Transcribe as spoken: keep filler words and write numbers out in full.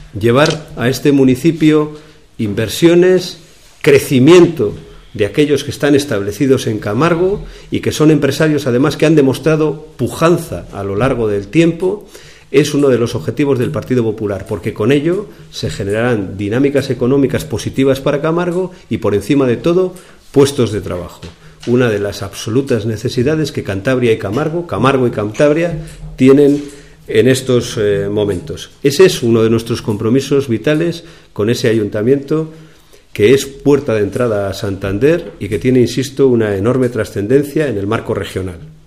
llevar a este municipio inversiones, crecimiento de aquellos que están establecidos en Camargo y que son empresarios, además, que han demostrado pujanza a lo largo del tiempo. Es uno de los objetivos del Partido Popular, porque con ello se generarán dinámicas económicas positivas para Camargo y, por encima de todo, puestos de trabajo. Una de las absolutas necesidades que Cantabria y Camargo, Camargo y Cantabria, tienen en estos eh, momentos. Ese es uno de nuestros compromisos vitales con ese ayuntamiento, que es puerta de entrada a Santander y que tiene, insisto, una enorme trascendencia en el marco regional.